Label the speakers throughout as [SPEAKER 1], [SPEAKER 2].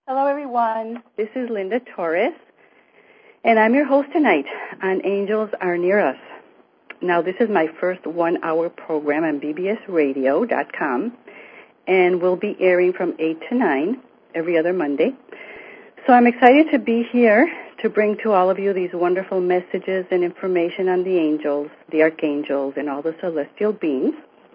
[SPEAKER 1] Hello, everyone. This is Linda Torres, and I'm your host tonight on Angels Are Near Us. Now, this is my first 1-hour program on bbsradio.com, and will be airing from 8 to 9 every other Monday. So I'm excited to be here to bring to all of you these wonderful messages and information on the angels, the archangels, and all the celestial beings.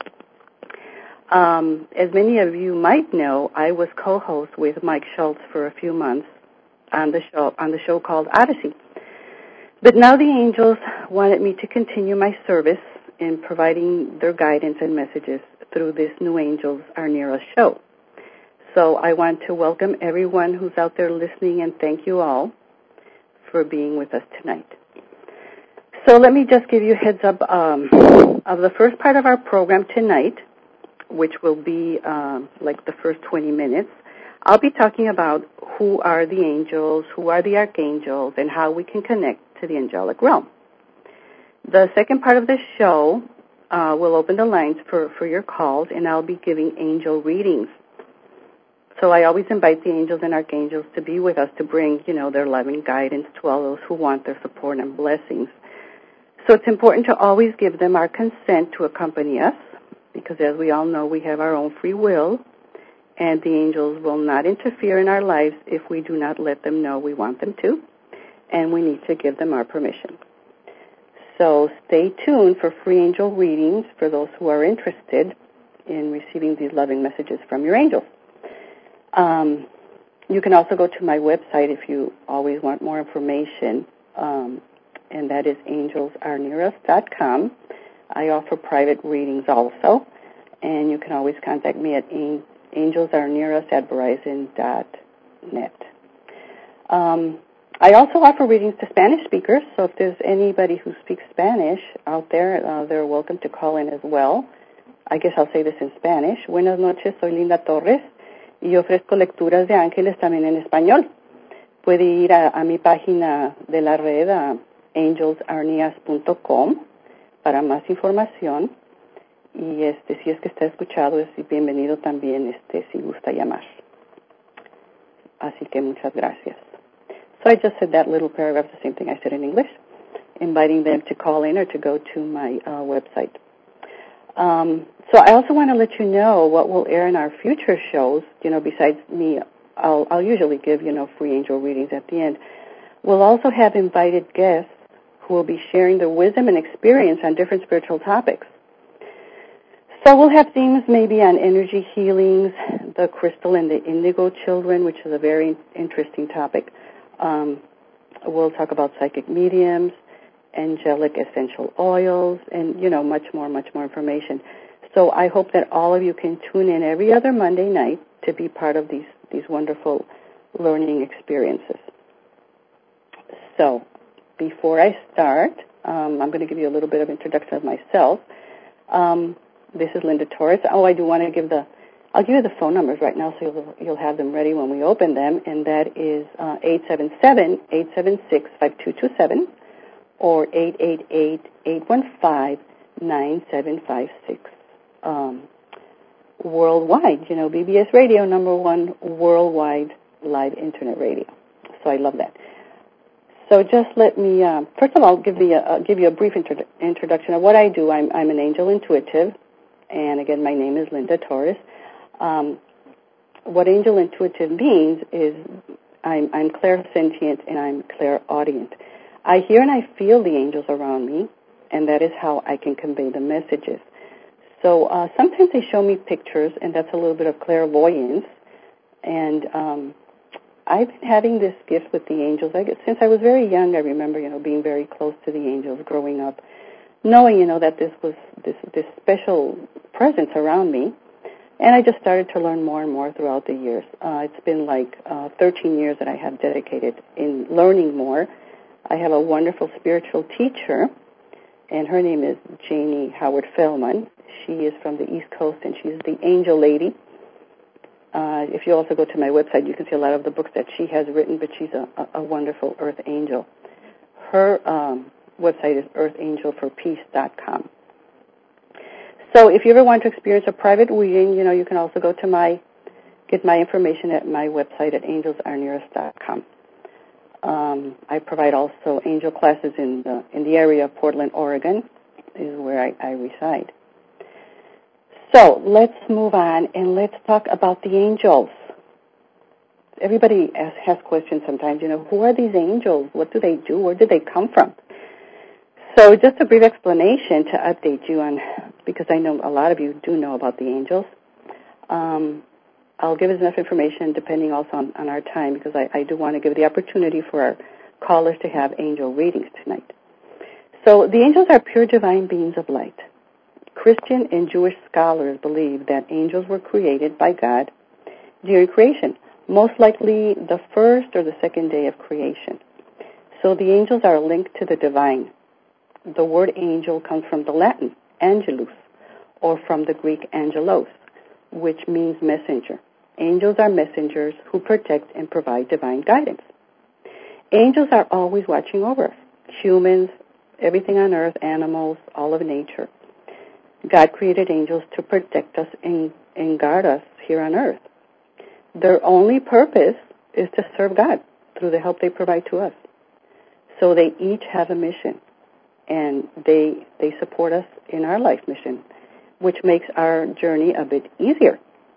[SPEAKER 1] As many of you might know, I was co-host with Mike Schultz for a few months on the show called Odyssey. But now the angels wanted me to continue my service in providing their guidance and messages through this New Angels Are Near Us show. So I want to welcome everyone who's out there listening, and thank you all for being with us tonight. So let me just give you a heads up of the first part of our program tonight, which will be like the first 20 minutes. I'll be talking about who are the angels, who are the archangels, and how we can connect to the angelic realm. The second part of the show will open the lines for your calls, and I'll be giving angel readings. So I always invite the angels and archangels to be with us to bring, their loving guidance to all those who want their support and blessings. So it's important to always give them our consent to accompany us, because as we all know, we have our own free will, and the angels will not interfere in our lives if we do not let them know we want them to, and we need to give them our permission. So stay tuned for free angel readings for those who are interested in receiving these loving messages from your angels. You can also go to my website if you always want more information, and that is angelsarenearus.com. I offer private readings also, and you can always contact me at angelsarenearus@verizon.net. I also offer readings to Spanish speakers, so if there's anybody who speaks Spanish out there, they're welcome to call in as well. I guess I'll say this in Spanish. Buenas noches, soy Linda Torres, y ofrezco lecturas de ángeles también en español. Puede ir a mi página de la red, a angelsarenearus.com, para más información, y si es que está escuchado, es bienvenido también si gusta llamar. Así que muchas gracias. So I just said that little paragraph, the same thing I said in English, inviting them to call in or to go to my website. So I also want to let you know what will air in our future shows. Besides me, I'll usually give free angel readings at the end. We'll also have invited guests who will be sharing their wisdom and experience on different spiritual topics. So we'll have themes maybe on energy healings, the crystal and the indigo children, which is a very interesting topic. We'll talk about psychic mediums, angelic essential oils, and, much more information. So I hope that all of you can tune in every other Monday night to be part of these wonderful learning experiences. So before I start, I'm going to give you a little bit of introduction of myself. This is Linda Torres. I do want to I'll give you the phone numbers right now so you'll have them ready when we open them, and that is 877-876-5227 or 888-815-9756. Worldwide, BBS Radio, #1 worldwide live internet radio. So I love that. So just let me, first of all, give you a brief introduction of what I do. I'm an angel intuitive, and again, my name is Linda Torres. What angel intuitive means is I'm clairsentient and I'm clairaudient. I hear and I feel the angels around me, and that is how I can convey the messages. So sometimes they show me pictures, and that's a little bit of clairvoyance, and I've been having this gift with the angels. Since I was very young, I remember, being very close to the angels growing up, knowing, that this was this special presence around me. And I just started to learn more and more throughout the years. It's been like 13 years that I have dedicated in learning more. I have a wonderful spiritual teacher, and her name is Janie Howard Feldman. She is from the East Coast, and she's the Angel Lady. If you also go to my website, you can see a lot of the books that she has written, but she's a wonderful earth angel. Her website is earthangelforpeace.com. So if you ever want to experience a private reading, you can also go to my get my information at my website at angelsarnearest.com. I provide also angel classes in the area of Portland, Oregon, is where I reside. So let's move on and let's talk about the angels. Everybody has questions sometimes, who are these angels? What do they do? Where did they come from? So just a brief explanation to update you on, because I know a lot of you do know about the angels. I'll give us enough information depending also on our time, because I do want to give the opportunity for our callers to have angel readings tonight. So the angels are pure divine beings of light. Christian and Jewish scholars believe that angels were created by God during creation, most likely the first or the second day of creation. So the angels are linked to the divine. The word angel comes from the Latin, angelus, or from the Greek angelos, which means messenger. Angels are messengers who protect and provide divine guidance. Angels are always watching over us, humans, everything on earth, animals, all of nature. God created angels to protect us and guard us here on earth. Their only purpose is to serve God through the help they provide to us. So they each have a mission, and they support us in our life mission, which makes our journey a bit easier.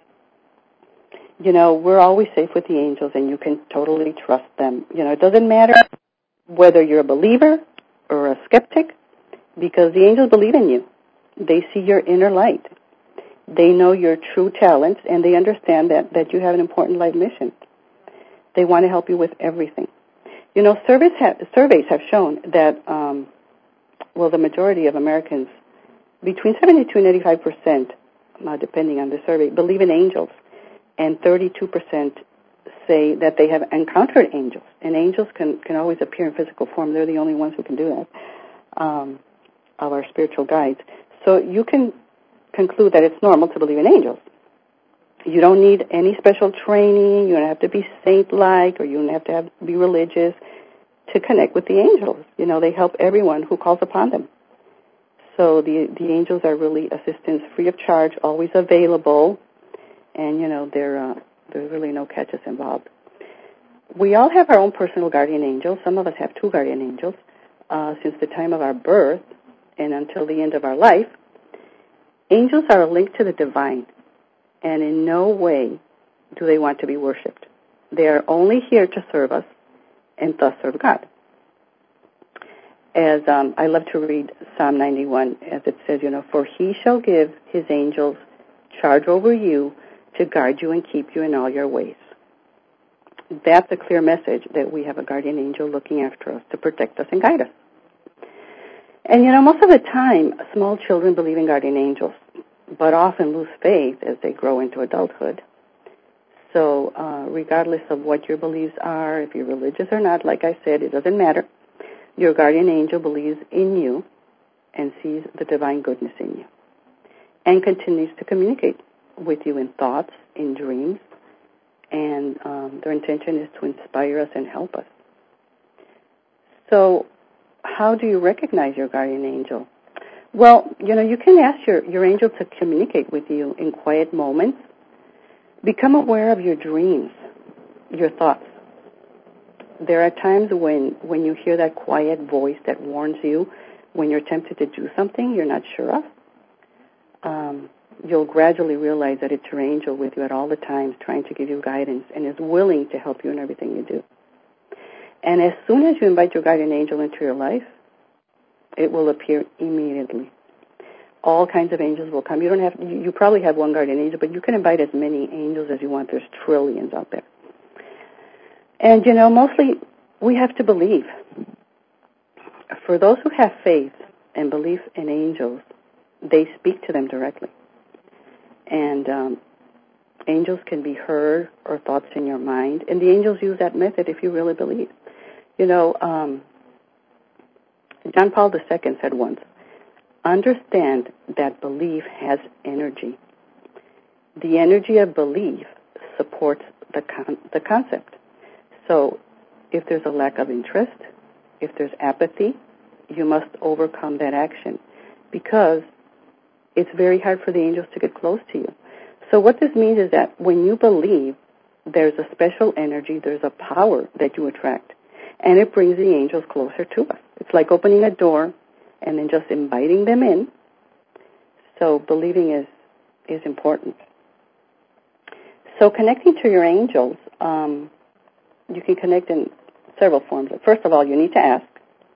[SPEAKER 1] We're always safe with the angels, and you can totally trust them. It doesn't matter whether you're a believer or a skeptic, because the angels believe in you. They see your inner light. They know your true talents, and they understand that you have an important life mission. They want to help you with everything. Surveys have shown that, the majority of Americans, between 72 and 85%, depending on the survey, believe in angels, and 32% say that they have encountered angels. And angels can always appear in physical form. They're the only ones who can do that, of our spiritual guides. So you can conclude that it's normal to believe in angels. You don't need any special training. You don't have to be saint-like, or you don't have to be religious to connect with the angels. They help everyone who calls upon them. So the angels are really assistance free of charge, always available, and there's really no catches involved. We all have our own personal guardian angels. Some of us have two guardian angels since the time of our birth and until the end of our life. Angels are linked to the divine, and in no way do they want to be worshipped. They are only here to serve us and thus serve God. As I love to read Psalm 91, as it says, for he shall give his angels charge over you to guard you and keep you in all your ways. That's a clear message that we have a guardian angel looking after us to protect us and guide us. And, most of the time, small children believe in guardian angels, but often lose faith as they grow into adulthood. So regardless of what your beliefs are, if you're religious or not, like I said, it doesn't matter. Your guardian angel believes in you and sees the divine goodness in you and continues to communicate with you in thoughts, in dreams, and their intention is to inspire us and help us. So how do you recognize your guardian angel? Well, you can ask your angel to communicate with you in quiet moments. Become aware of your dreams, your thoughts. There are times when you hear that quiet voice that warns you when you're tempted to do something you're not sure of. You'll gradually realize that it's your angel with you at all the times, trying to give you guidance and is willing to help you in everything you do. And as soon as you invite your guardian angel into your life, it will appear immediately. All kinds of angels will come. You probably have one guardian angel, but you can invite as many angels as you want. There's trillions out there. And, mostly we have to believe. For those who have faith and belief in angels, they speak to them directly. And angels can be heard or thoughts in your mind. And the angels use that method if you really believe. John Paul II said once, understand that belief has energy. The energy of belief supports the concept. So if there's a lack of interest, if there's apathy, you must overcome that action because it's very hard for the angels to get close to you. So what this means is that when you believe, there's a special energy, there's a power that you attract, and it brings the angels closer to us. It's like opening a door and then just inviting them in. So believing is important. So connecting to your angels, you can connect in several forms. First of all, you need to ask.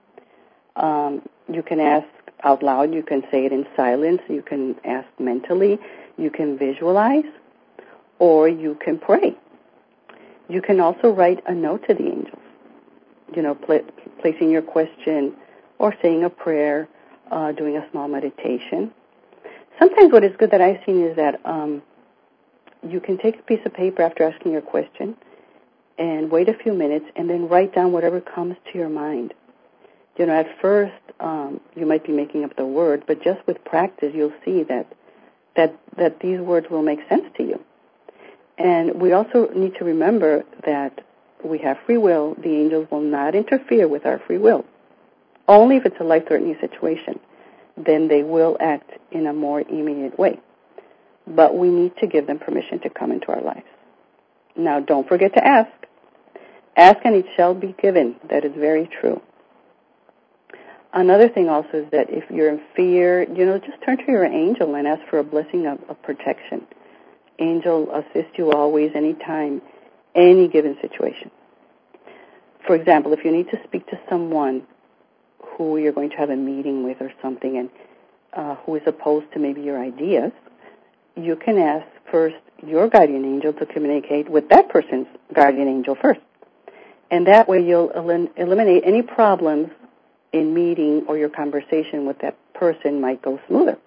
[SPEAKER 1] You can ask out loud. You can say it in silence. You can ask mentally. You can visualize, or you can pray. You can also write a note to the angels, placing your question or saying a prayer, doing a small meditation. Sometimes what is good that I've seen is that you can take a piece of paper after asking your question and wait a few minutes and then write down whatever comes to your mind. At first you might be making up the word, but just with practice you'll see that these words will make sense to you. And we also need to remember that we have free will. The angels will not interfere with our free will. Only if it's a life-threatening situation, then they will act in a more immediate way. But we need to give them permission to come into our lives. Now, don't forget to ask. Ask and it shall be given. That is very true. Another thing also is that if you're in fear, just turn to your angel and ask for a blessing of protection. Angel assist you always, anytime, any given situation. For example, if you need to speak to someone who you're going to have a meeting with or something and who is opposed to maybe your ideas, you can ask first your guardian angel to communicate with that person's guardian angel first. And that way you'll eliminate any problems in meeting, or your conversation with that person might go smoother.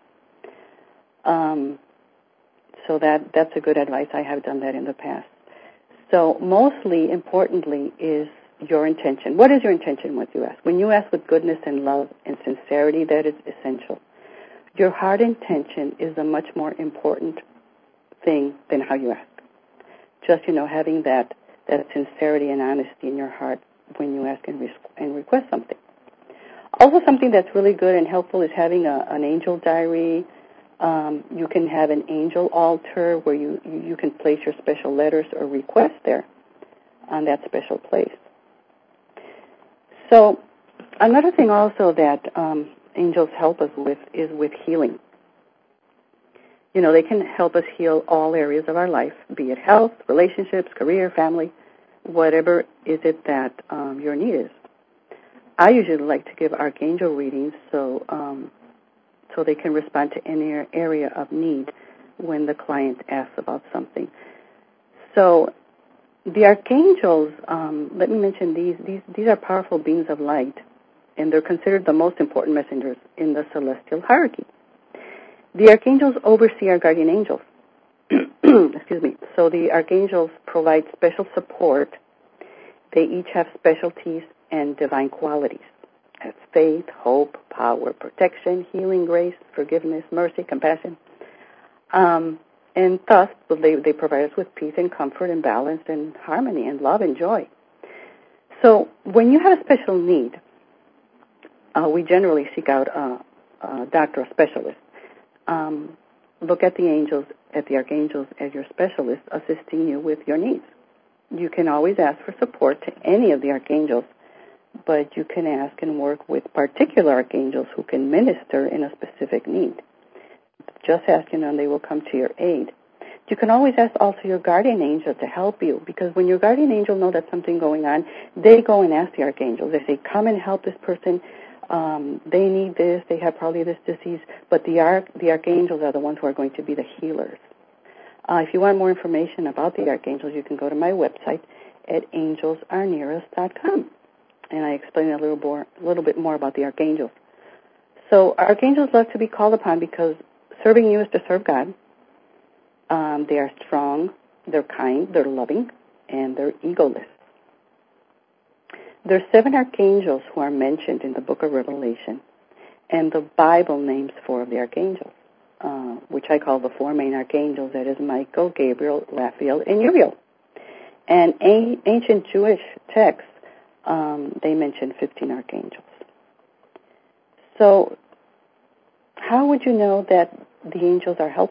[SPEAKER 1] So that's a good advice. I have done that in the past. So mostly, importantly, is your intention. What is your intention when you ask? When you ask with goodness and love and sincerity, that is essential. Your heart intention is a much more important thing than how you ask. Just, having that sincerity and honesty in your heart when you ask and request something. Also, something that's really good and helpful is having an angel diary. You can have an angel altar where you can place your special letters or requests there on that special place. So another thing also that angels help us with is with healing. They can help us heal all areas of our life, be it health, relationships, career, family, whatever is it that your need is. I usually like to give archangel readings so they can respond to any area of need when the client asks about something. So the archangels, let me mention these are powerful beings of light, and they're considered the most important messengers in the celestial hierarchy. The archangels oversee our guardian angels. Excuse me. So the archangels provide special support. They each have specialties and divine qualities as faith, hope, power, protection, healing, grace, forgiveness, mercy, compassion. And thus, they provide us with peace and comfort and balance and harmony and love and joy. So when you have a special need, we generally seek out a doctor or specialist. Look at the angels, at the archangels as your specialist assisting you with your needs. You can always ask for support to any of the archangels, but you can ask and work with particular archangels who can minister in a specific need. Just ask, and they will come to your aid. You can always ask also your guardian angel to help you, because when your guardian angel knows that something going on, they go and ask the archangels. They say, come and help this person. They need this. They have probably this disease. But the archangels are the ones who are going to be the healers. If you want more information about the archangels, you can go to my website at angelsarnearus.com. And I explain a little bit more about the archangels. So archangels love to be called upon because serving you is to serve God. They are strong, they're kind, they're loving, and they're egoless. There are 7 archangels who are mentioned in the book of Revelation, and the Bible names 4 of the archangels, which I call the 4 main archangels. That is Michael, Gabriel, Raphael, and Uriel. And ancient Jewish texts, they mention 15 archangels. So how would you know that the angels are helping you?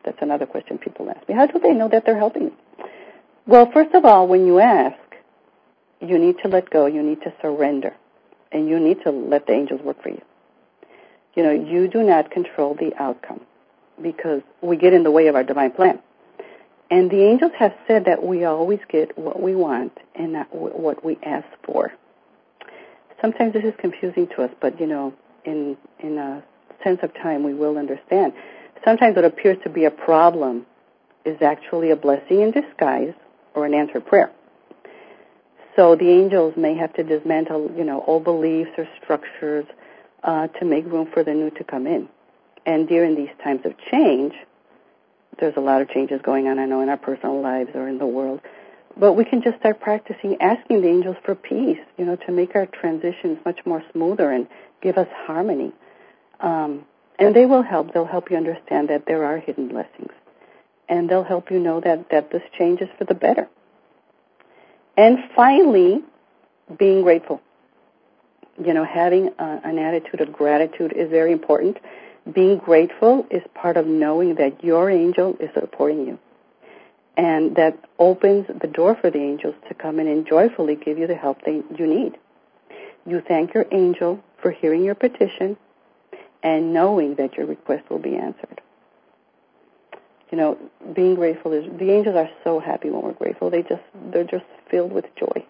[SPEAKER 1] That's another question people ask me. How do they know that they're helping me? Well, first of all, when you ask, you need to let go. You need to surrender. And you need to let the angels work for you. You do not control the outcome because we get in the way of our divine plan. And the angels have said that we always get what we want and not what we ask for. Sometimes this is confusing to us, but, in a sense of time, we will understand. Sometimes what appears to be a problem is actually a blessing in disguise or an answered prayer. So the angels may have to dismantle, old beliefs or structures to make room for the new to come in. And during these times of change, there's a lot of changes going on, I know, in our personal lives or in the world. But we can just start practicing asking the angels for peace, to make our transitions much more smoother and give us harmony. And they will help. They'll help you understand that there are hidden blessings. And they'll help you know that this change is for the better. And finally, being grateful. Having an attitude of gratitude is very important. Being grateful is part of knowing that your angel is supporting you. And that opens the door for the angels to come in and joyfully give you the help you need. You thank your angel for hearing your petition and knowing that your request will be answered. Being grateful the angels are so happy when we're grateful. They're just filled with joy.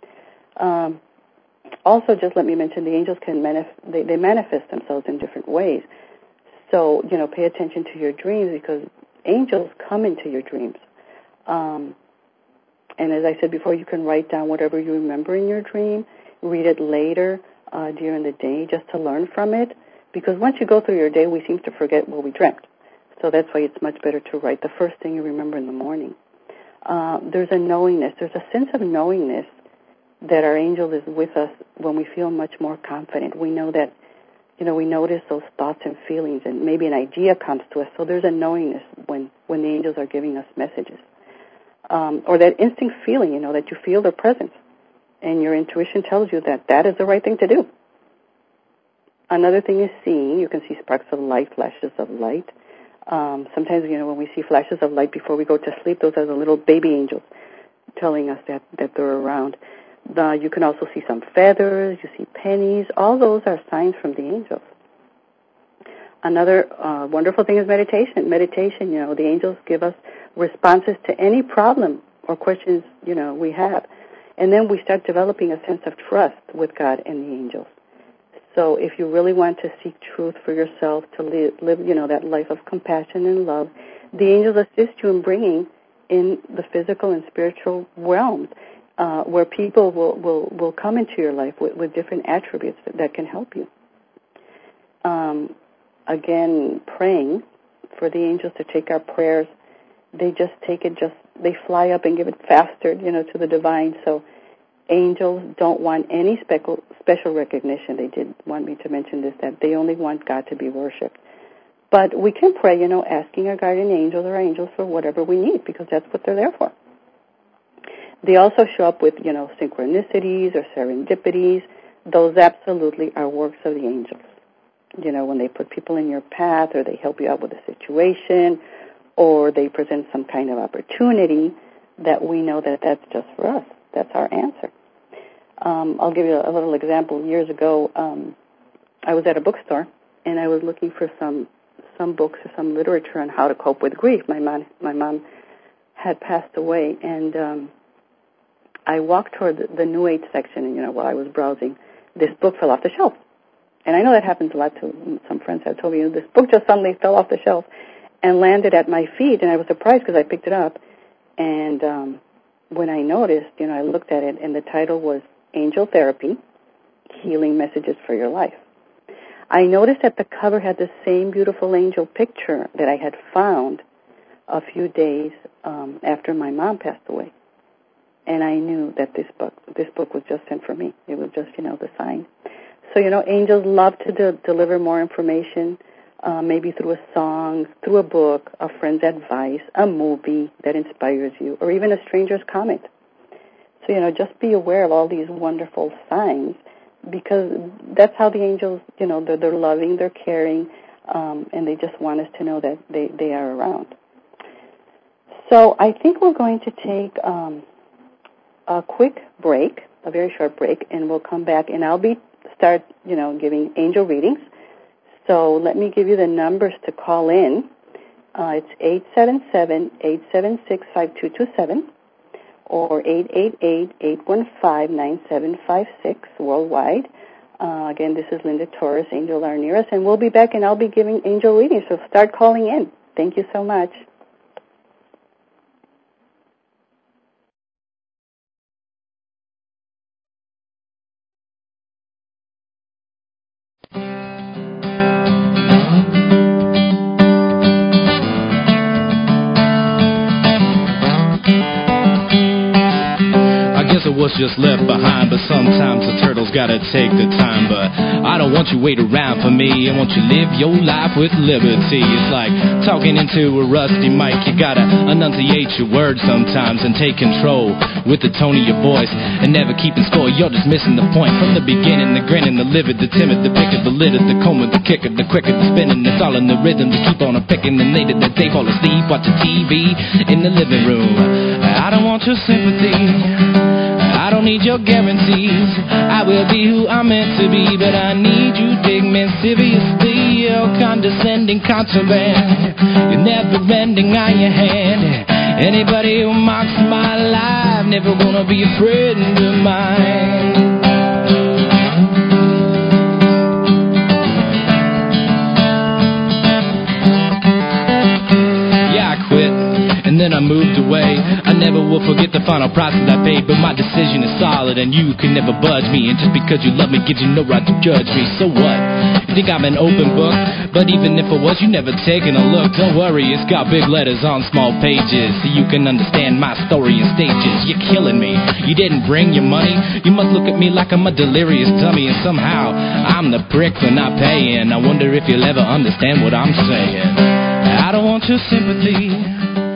[SPEAKER 1] Also, just let me mention, the angels they manifest themselves in different ways. So, pay attention to your dreams because angels come into your dreams. And as I said before, you can write down whatever you remember in your dream, read it later during the day just to learn from it. Because once you go through your day, we seem to forget what we dreamt. So that's why it's much better to write the first thing you remember in the morning. There's a knowingness. There's a sense of knowingness that our angel is with us when we feel much more confident. We know that, we notice those thoughts and feelings, and maybe an idea comes to us. So there's a knowingness when the angels are giving us messages. Or that instinct feeling, that you feel their presence. And your intuition tells you that is the right thing to do. Another thing is seeing. You can see sparks of light, flashes of light. Sometimes, when we see flashes of light before we go to sleep, those are the little baby angels telling us that they're around. You can also see some feathers, you see pennies. All those are signs from the angels. Another wonderful thing is meditation. Meditation, the angels give us responses to any problem or questions, we have. And then we start developing a sense of trust with God and the angels. So if you really want to seek truth for yourself, to live that life of compassion and love, the angels assist you in bringing in the physical and spiritual realms, where people will come into your life with different attributes that can help you. Again, praying for the angels to take our prayers, they just take it, they fly up and give it faster, to the divine. So angels don't want any special recognition. They did want me to mention this, that they only want God to be worshipped. But we can pray, asking our guardian angels or our angels for whatever we need, because that's what they're there for. They also show up with, synchronicities or serendipities. Those absolutely are works of the angels. When they put people in your path, or they help you out with a situation, or they present some kind of opportunity, that we know that that's just for us. That's our answer. I'll give you a little example. Years ago, I was at a bookstore, and I was looking for some books or some literature on how to cope with grief. My mom had passed away, and I walked toward the New Age section, and, while I was browsing, this book fell off the shelf. And I know that happens a lot to some friends have told me, this book just suddenly fell off the shelf and landed at my feet, and I was surprised because I picked it up. And when I noticed, I looked at it, and the title was Angel Therapy, Healing Messages for Your Life. I noticed that the cover had the same beautiful angel picture that I had found a few days after my mom passed away. And I knew that this book was just sent for me. It was just, the sign. So, angels love to deliver more information, maybe through a song, through a book, a friend's advice, a movie that inspires you, or even a stranger's comment. So, just be aware of all these wonderful signs, because that's how the angels, they're loving, they're caring, and they just want us to know that they are around. So I think we're going to take a quick break, a very short break, and we'll come back, and I'll start giving angel readings. So let me give you the numbers to call in. It's 877-876-5227 or 888-815-9756 worldwide. Again, this is Linda Torres, Angel Arneras, and we'll be back, and I'll be giving angel readings, so start calling in. Thank you so much.
[SPEAKER 2] It was just left behind, but sometimes the turtle's gotta take the time. But I don't want you wait around for me. I want you live your life with liberty. It's like talking into a rusty mic. You gotta enunciate your words sometimes and take control with the tone of your voice and never keeping score. You're just missing the point from the beginning. The grinning, the livid, the timid, the picker, the litter, the comber, the kicker, the quicker, the spinning. It's all in the rhythm to keep on a picking. The native that they fall asleep watching TV in the living room. I don't want your sympathy. I don't need your guarantees. I will be who I'm meant to be, but I need you, dig me seriously. You're condescending contraband. You're never ending on your hand. Anybody who mocks my life never gonna be a friend of mine. And then I moved away. I never will forget the final price that I paid, but my decision is solid and you can never budge me. And just because you love me gives you no right to judge me. So what? You think I'm an open book? But even if I was, you never taken a look. Don't worry, it's got big letters on small pages, so you can understand my story in stages. You're killing me. You didn't bring your money. You must look at me like I'm a delirious dummy, and somehow I'm the prick for not paying. I wonder if you'll ever understand what I'm saying. I don't want your sympathy.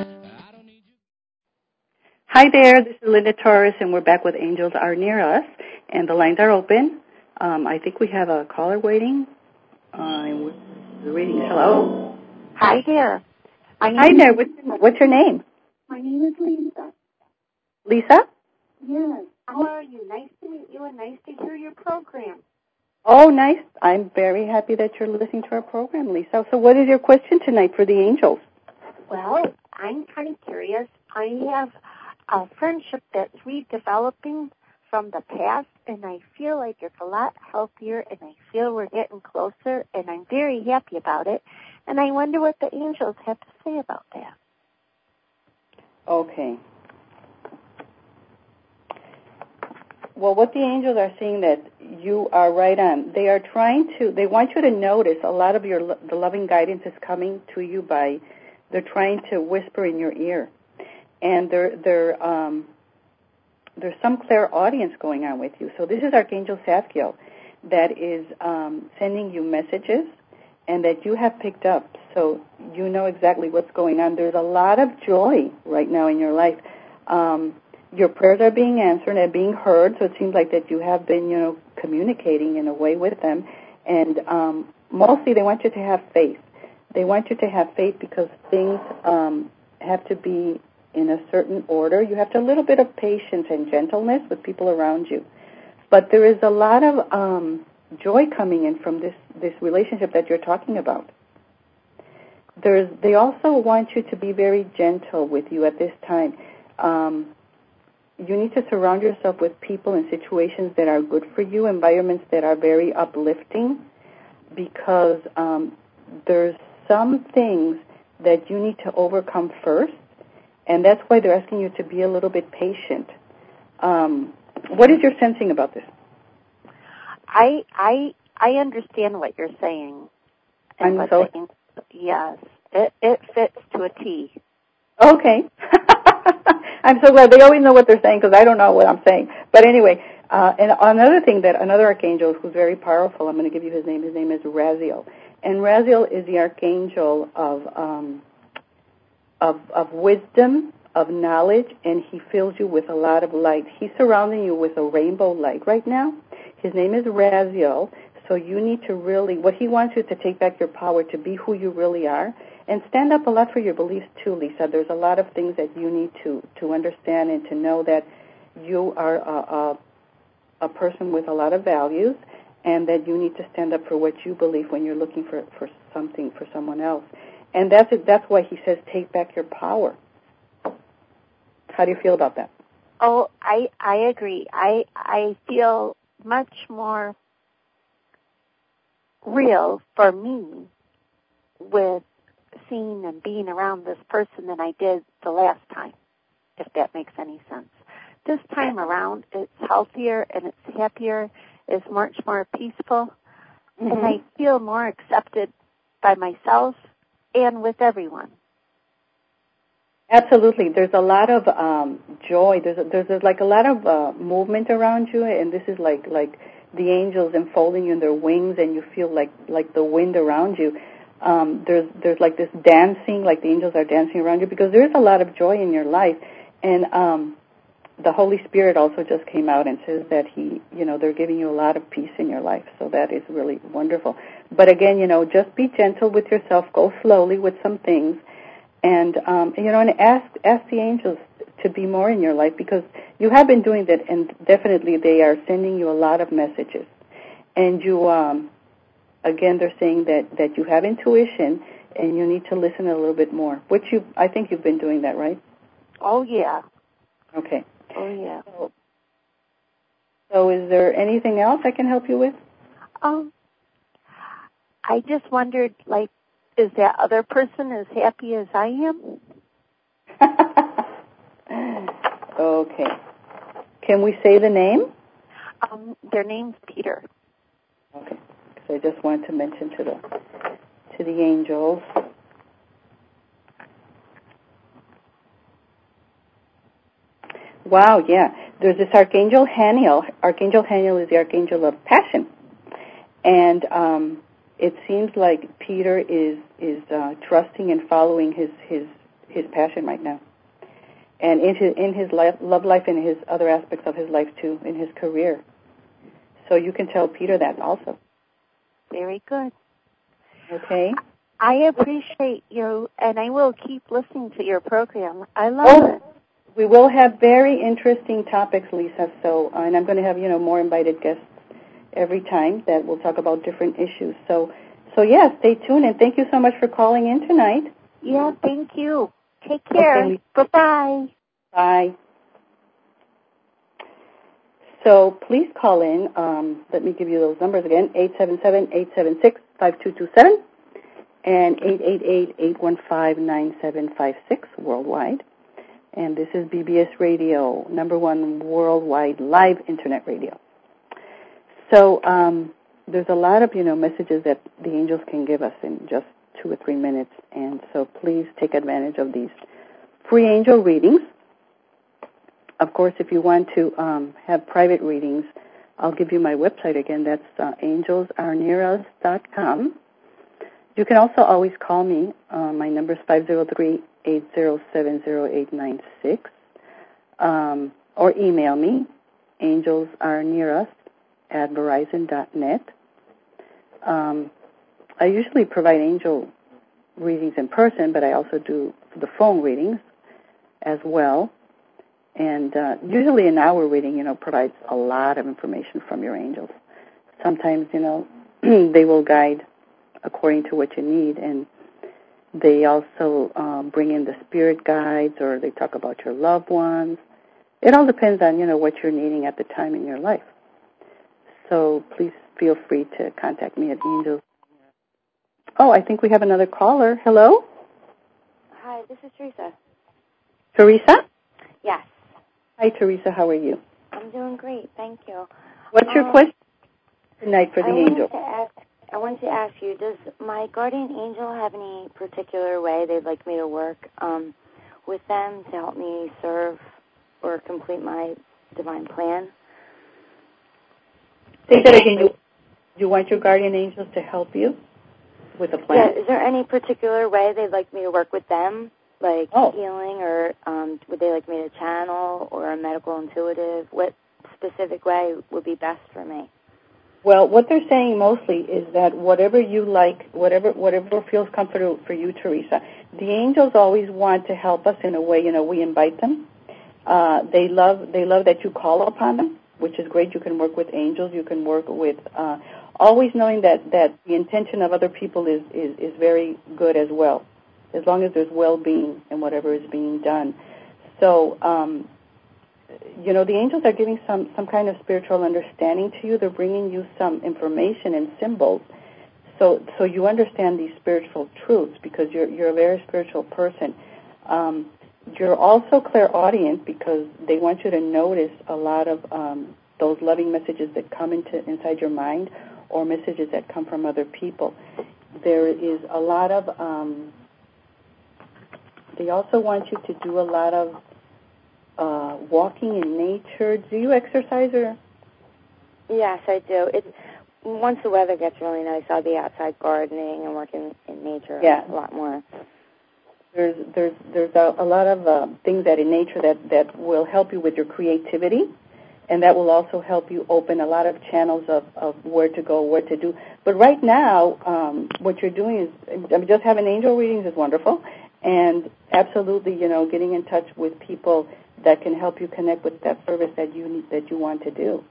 [SPEAKER 1] Hi there, this is Linda Torres, and we're back with Angels Are Near Us, and the lines are open. I think we have a caller waiting. Reading. Hello?
[SPEAKER 3] Hi there.
[SPEAKER 1] Hi there, what's your name?
[SPEAKER 3] My name is Lisa.
[SPEAKER 1] Lisa?
[SPEAKER 3] Yes. How are you? Nice to meet you and nice to hear your program.
[SPEAKER 1] Oh, nice. I'm very happy that you're listening to our program, Lisa. So what is your question tonight for the angels?
[SPEAKER 3] Well, I'm kind of curious. I have a friendship that's redeveloping from the past, and I feel like it's a lot healthier, and I feel we're getting closer, and I'm very happy about it. And I wonder what the angels have to say about that.
[SPEAKER 1] Okay. Well, what the angels are saying that you are right on. They want you to notice a lot of the loving guidance is coming to you they're trying to whisper in your ear. And there's some clairaudience going on with you. So this is Archangel Sathkiel that is sending you messages and that you have picked up. So you know exactly what's going on. There's a lot of joy right now in your life. Your prayers are being answered and being heard, so it seems like that you have been, communicating in a way with them. And mostly they want you to have faith. They want you to have faith because things have to be in a certain order. You have to have a little bit of patience and gentleness with people around you. But there is a lot of joy coming in from this relationship that you're talking about. They also want you to be very gentle with you at this time. You need to surround yourself with people and situations that are good for you, environments that are very uplifting, because there's some things that you need to overcome first, and that's why they're asking you to be a little bit patient. What is your sensing about this?
[SPEAKER 3] I understand what you're saying. Yes, it fits to a T.
[SPEAKER 1] Okay. I'm so glad. They always know what they're saying because I don't know what I'm saying. But anyway, and another archangel who's very powerful, I'm going to give you his name. His name is Raziel. And Raziel is the archangel of wisdom, of knowledge, and he fills you with a lot of light. He's surrounding you with a rainbow light right now. His name is Raziel. So you need to really, what he wants you to take back your power to be who you really are And stand up a lot for your beliefs too, Lisa. There's a lot of things that you need to understand and to know that you are a person with a lot of values, and that you need to stand up for what you believe when you're looking for something for someone else. And that's why he says take back your power. How do you feel about that?
[SPEAKER 3] Oh, I agree. I feel much more real for me with seeing and being around this person than I did the last time, if that makes any sense. This time around, it's healthier and it's happier, it's much more peaceful, and I feel more accepted by myself and with everyone.
[SPEAKER 1] Absolutely. There's a lot of joy. There's like a lot of movement around you, and this is like the angels enfolding you in their wings, and you feel like the wind around you. There's like this dancing, like the angels are dancing around you, because there's a lot of joy in your life. And the Holy Spirit also just came out and says that they're giving you a lot of peace in your life. So that is really wonderful. But again, just be gentle with yourself. Go slowly with some things. And and ask the angels to be more in your life, because you have been doing that, and definitely they are sending you a lot of messages. And you, again, they're saying that you have intuition, and you need to listen a little bit more. Which I think you've been doing that, right?
[SPEAKER 3] Oh yeah.
[SPEAKER 1] Okay.
[SPEAKER 3] Oh yeah.
[SPEAKER 1] So is there anything else I can help you with?
[SPEAKER 3] I just wondered, is that other person as happy as I am?
[SPEAKER 1] Okay. Can we say the name?
[SPEAKER 3] Their name's Peter.
[SPEAKER 1] Okay. So I just wanted to mention to the angels. Wow, yeah. There's this Archangel Haniel. Archangel Haniel is the Archangel of Passion. And it seems like Peter is trusting and following his passion right now, and in his love life and his other aspects of his life too, in his career. So you can tell Peter that also.
[SPEAKER 3] Very good.
[SPEAKER 1] Okay.
[SPEAKER 3] I appreciate you, and I will keep listening to your program. I love it.
[SPEAKER 1] We will have very interesting topics, Lisa. So, and I'm going to have more invited guests every time that we'll talk about different issues. So yeah, stay tuned, and thank you so much for calling in tonight.
[SPEAKER 3] Yeah, thank you. Take care.
[SPEAKER 1] Okay.
[SPEAKER 3] Bye-bye.
[SPEAKER 1] Bye. So please call in. Let me give you those numbers again, 877-876-5227 and 888-815-9756 worldwide. And this is BBS Radio, #1 worldwide live Internet radio. So there's a lot of, messages that the angels can give us in just 2 or 3 minutes. And so please take advantage of these free angel readings. Of course, if you want to have private readings, I'll give you my website again. That's angelsarnearus.com. You can also always call me. My number is 503-807-0896. Or email me, angelsarnearus@verizon.net. I usually provide angel readings in person, but I also do the phone readings as well. And usually an hour reading, provides a lot of information from your angels. Sometimes, they will guide according to what you need, and they also bring in the spirit guides, or they talk about your loved ones. It all depends on, what you're needing at the time in your life. So please feel free to contact me at Angels. Oh, I think we have another caller. Hello?
[SPEAKER 4] Hi, this is Teresa.
[SPEAKER 1] Teresa?
[SPEAKER 4] Yes.
[SPEAKER 1] Hi, Teresa. How are you?
[SPEAKER 4] I'm doing great, thank you.
[SPEAKER 1] What's your question tonight for the angel?
[SPEAKER 4] I wanted to ask you, does my guardian angel have any particular way they'd like me to work with them to help me serve or complete my divine plan?
[SPEAKER 1] Say that again. You want your guardian angels to help you with a plan?
[SPEAKER 4] Yeah, is there any particular way they'd like me to work with them, like healing, or would they like me to channel or a medical intuitive? What specific way would be best for me?
[SPEAKER 1] Well, what they're saying mostly is that whatever you like, whatever feels comfortable for you, Teresa. The angels always want to help us in a way. We invite them. They love that you call upon them, which is great. You can work with angels. You can work with always knowing that the intention of other people is very good as well, as long as there's well-being in whatever is being done. So, the angels are giving some kind of spiritual understanding to you. They're bringing you some information and symbols, so you understand these spiritual truths because you're a very spiritual person. You're also clairaudient because they want you to notice a lot of those loving messages that come inside your mind or messages that come from other people. There is a lot of, they also want you to do a lot of walking in nature. Do you exercise or?
[SPEAKER 4] Yes, I do. Once the weather gets really nice, I'll be outside gardening and working in nature a lot more.
[SPEAKER 1] There's a lot of things that in nature that will help you with your creativity, and that will also help you open a lot of channels of where to go, what to do. But right now, what you're doing is just having angel readings is wonderful, and absolutely, getting in touch with people that can help you connect with that service that you want to do.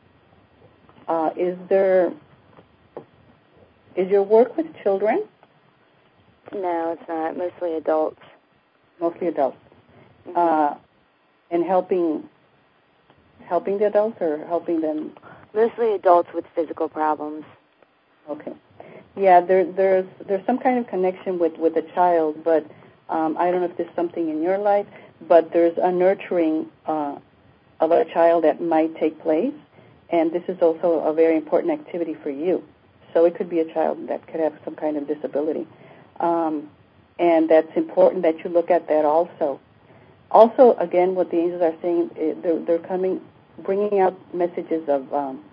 [SPEAKER 1] Is your work with children?
[SPEAKER 4] No, it's not. Mostly adults.
[SPEAKER 1] Mostly adults. Mm-hmm. And helping the adults or helping them?
[SPEAKER 4] Mostly adults with physical problems.
[SPEAKER 1] Okay. Yeah, there's some kind of connection with a child, but I don't know if there's something in your life, but there's a nurturing of a child that might take place, and this is also a very important activity for you. So it could be a child that could have some kind of disability. And that's important that you look at that also. Also, again, what the angels are saying, they're bringing out messages of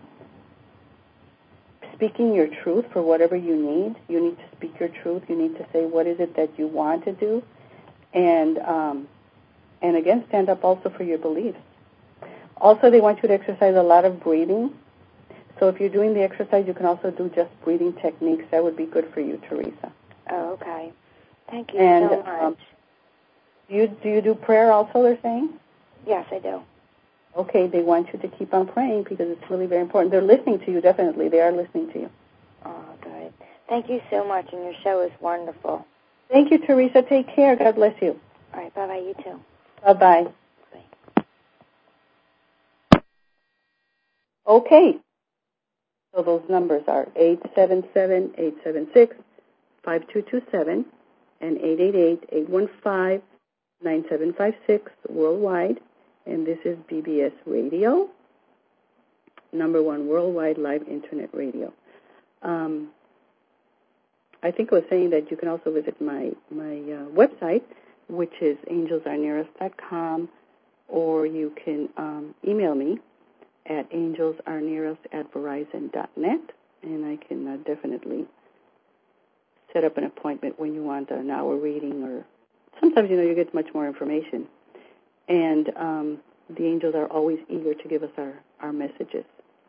[SPEAKER 1] speaking your truth for whatever you need. You need to speak your truth. You need to say what is it that you want to do, and again, stand up also for your beliefs. Also, they want you to exercise a lot of breathing. So if you're doing the exercise, you can also do just breathing techniques. That would be good for you, Teresa.
[SPEAKER 4] Oh, okay. Thank you so much.
[SPEAKER 1] Do you do prayer also, they're saying?
[SPEAKER 4] Yes, I do.
[SPEAKER 1] Okay, they want you to keep on praying because it's really very important. They're listening to you, definitely. They are listening to you.
[SPEAKER 4] Oh, good. Thank you so much, and your show is wonderful.
[SPEAKER 1] Thank you, Teresa. Take care. God bless you.
[SPEAKER 4] All right, bye-bye. You too.
[SPEAKER 1] Bye-bye.
[SPEAKER 4] Bye.
[SPEAKER 1] Okay. So those numbers are 877-876-5227 and 888-815-9756 worldwide. And this is BBS Radio, #1 worldwide live internet radio. I think I was saying that you can also visit my website, which is angelsarnearus.com, or you can email me at angelsarnearus@verizon.net, and I can definitely set up an appointment when you want an hour reading, or sometimes, you get much more information. And the angels are always eager to give us our messages.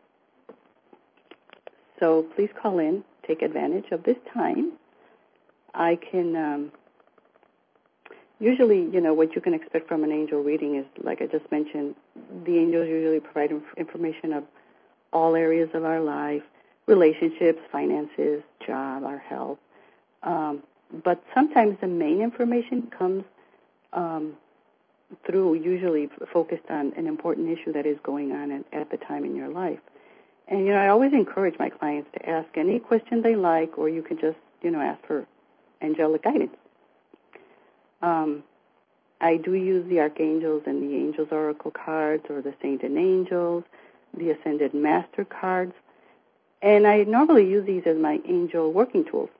[SPEAKER 1] So please call in, take advantage of this time. I can, usually, what you can expect from an angel reading is, like I just mentioned, the angels usually provide information of all areas of our life, relationships, finances, job, our health. But sometimes the main information comes through, usually focused on an important issue that is going on at the time in your life. And, I always encourage my clients to ask any question they like, or you can just, ask for angelic guidance. I do use the archangels and the angels oracle cards, or the saint and angels, the ascended master cards, and I normally use these as my angel working tools.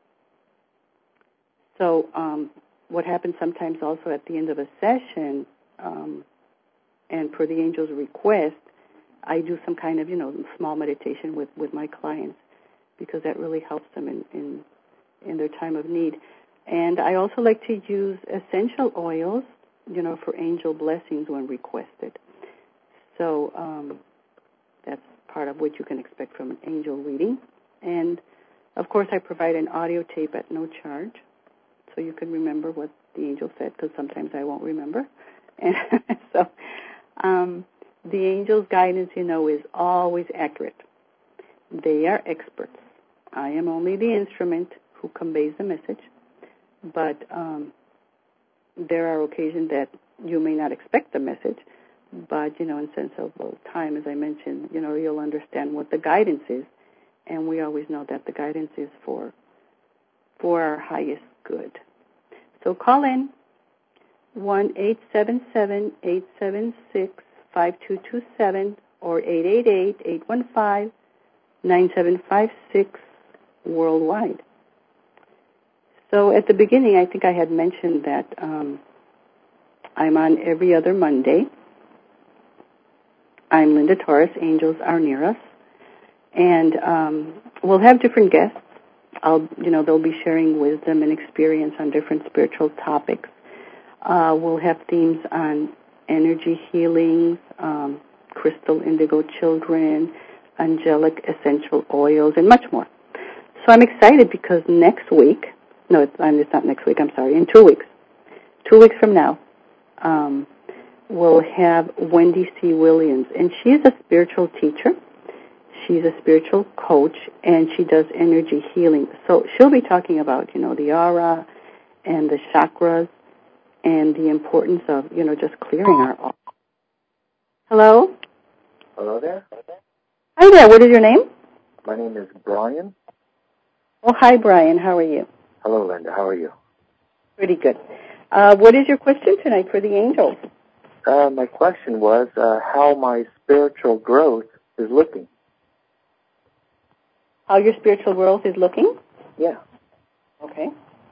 [SPEAKER 1] So what happens sometimes also at the end of a session, and per the angel's request, I do some kind of, small meditation with my clients, because that really helps them in their time of need. And I also like to use essential oils, for angel blessings when requested. So part of what you can expect from an angel reading. And, of course, I provide an audio tape at no charge, so you can remember what the angel said, because sometimes I won't remember. And so the angel's guidance, is always accurate. They are experts. I am only the instrument who conveys the message, but there are occasions that you may not expect the message, but, in sense of time, as I mentioned, you'll understand what the guidance is, and we always know that the guidance is for our highest good. So call in, 1-877-876-5227 or 888-815-9756 worldwide. So at the beginning, I think I had mentioned that I'm on every other Monday. I'm Linda Torres. Angels are near us. And we'll have different guests. They'll be sharing wisdom and experience on different spiritual topics. We'll have themes on energy healings, crystal indigo children, angelic essential oils, and much more. So I'm excited because next week, it's not next week, I'm sorry, in 2 weeks. 2 weeks from now, we'll have Wendy C. Williams, and she's a spiritual teacher. She's a spiritual coach, and she does energy healing. So she'll be talking about, the aura and the chakras and the importance of, just clearing our aura. Hello?
[SPEAKER 5] Hello there.
[SPEAKER 1] Hi there. What is your name?
[SPEAKER 5] My name is Brian.
[SPEAKER 1] Oh, hi, Brian. How are you?
[SPEAKER 5] Hello, Linda. How are you?
[SPEAKER 1] Pretty good. What is your question tonight for the angels?
[SPEAKER 5] My question was how my spiritual growth is looking.
[SPEAKER 1] How your spiritual growth is looking?
[SPEAKER 5] Yeah.
[SPEAKER 1] Okay.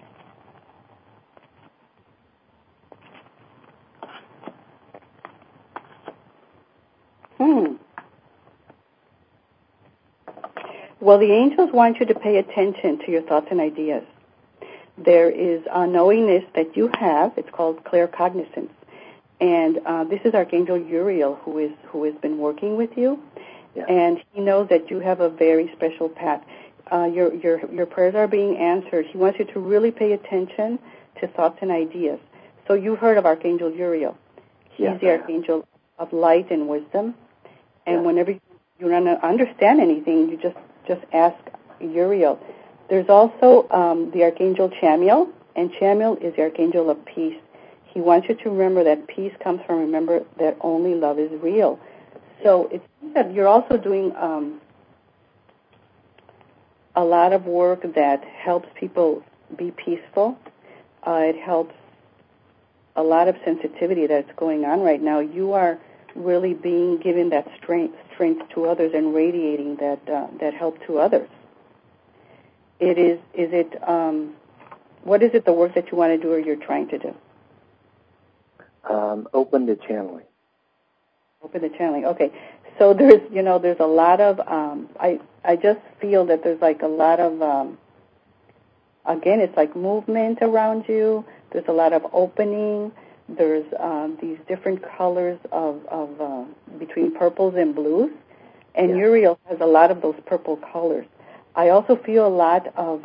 [SPEAKER 1] Well, the angels want you to pay attention to your thoughts and ideas. There is a knowingness that you have. It's called claircognizance. And this is Archangel Uriel who has been working with you. Yeah. And he knows that you have a very special path. Your prayers are being answered. He wants you to really pay attention to thoughts and ideas. So you've heard of Archangel Uriel. He's the Archangel of light and wisdom. And whenever you don't understand anything, you just ask Uriel. There's also the Archangel Chamuel, and Chamuel is the Archangel of peace. He wants you to remember that peace comes from, remember that only love is real. So it seems that you're also doing a lot of work that helps people be peaceful. It helps a lot of sensitivity that's going on right now. You are really being given that strength to others and radiating that help to others. What is it, the work that you want to do or you're trying to do?
[SPEAKER 5] Open the channeling.
[SPEAKER 1] Open the channeling. Okay. So there's a lot of, I just feel that there's like a lot of, again, it's like movement around you. There's a lot of opening. There's these different colors of between purples and blues. And Uriel has a lot of those purple colors. I also feel a lot of